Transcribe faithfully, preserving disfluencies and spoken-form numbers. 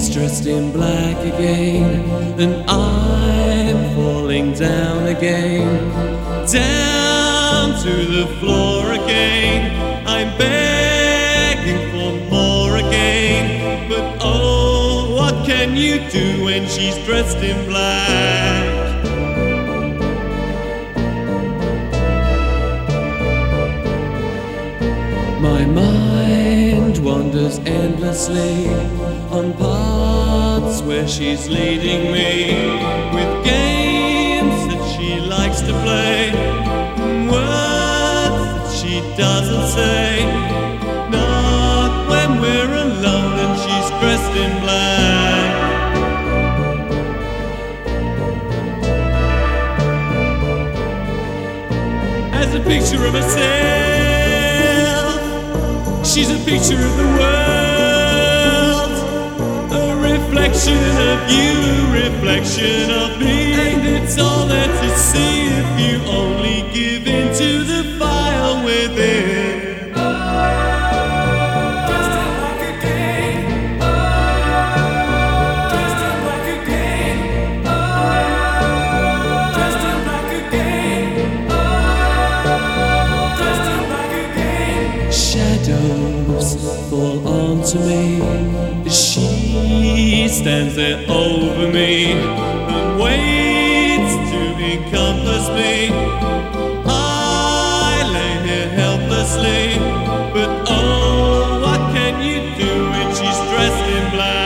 She's dressed in black again, and I'm falling down again, down to the floor again. I'm begging for more again, but oh, what can you do when she's dressed in black? My mind wanders endlessly on paths where she's leading me, with games that she likes to play, words that she doesn't say, not when we're alone and she's dressed in black. As a picture of herself, she's a picture of the world, a reflection of you, a reflection of me, and it's all there to see if you only give in to the fire within. Shadows fall onto me as she stands there over me and waits to encompass me. I lay here helplessly, but oh, what can you do when she's dressed in black?